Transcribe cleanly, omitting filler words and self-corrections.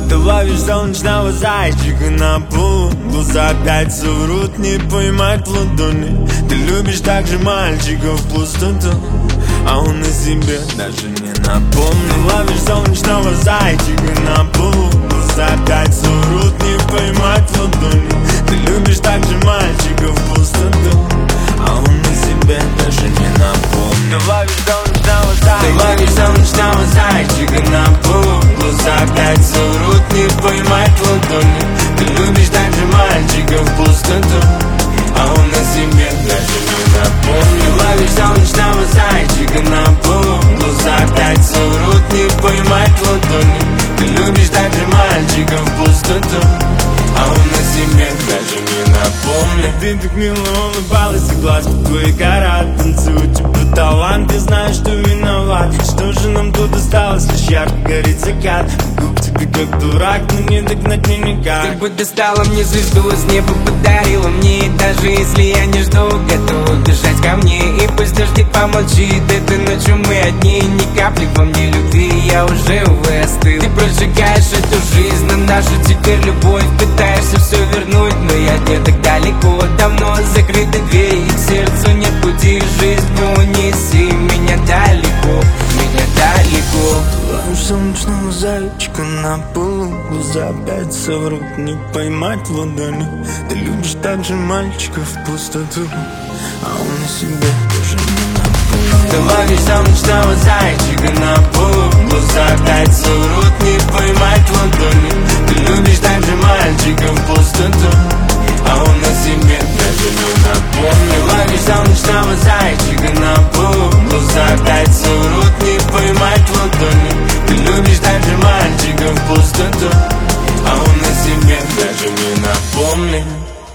Ты ловишь солнечного зайчика на полу, глаза опять соврут, не поймать в ладони. Ты любишь также мальчиков в пустоту, а он о себе даже не напомнил. Ловишь солнечного зайчика на полу, глаза опять соврут, не поймать в ладони. Ты любишь также мальчиков в пустоту, а он о себе даже не напомнил. Ты ловишь солнечного зайчика на полу, глаза опять соврут, не поймать в ладони. Ты любишь также мальчиков в пустоту, а он о себе даже не напомнил. Ловишь солнечного зайчика на полу, глаза опять соврут, не поймать в ладони. Ты любишь также мальчиков в пустоту, а он о себе даже не напомнил. Ты так мило улыбалась, и глазки твои горят. Танцуют тебе талант, я знаю, что виноват. Что же нам тут осталось, лишь ярко горит закат. Бегу к тебе как дурак, но не догнать мне никак. Ты бы достала мне звезду, с неба подарила мне. И даже если я не жду, готова бежать ко мне. И пусть дождь помолчит, этой ночью мы одни. Ни капли во мне любви, я уже, увы, остыл. Ты прожигаешь эту жизнь, на нашу теперь любовь. Пытаешься все вернуть, но я не так далеко. Давно закрыты двери, и к сердцу нет пути. Жизнь унеси меня далеко, меня далеко. Ловишь солнечного зайчика на полу, глаза опять соврут, не поймать в ладони. Ты любишь также мальчиков в пустоту, а он о себе даже не напомнил. Ты ловишь солнечного зайчика на полу, глаза опять соврут, не поймать в ладони. Ты любишь также мальчиков в пустоту, а он о себе даже не напомнил. Ловишь солнечного зайчика на полу, глаза опять соврут, не поймать в ладони. Ты любишь также мальчиков в пустоту, а он о себе даже не напомнил.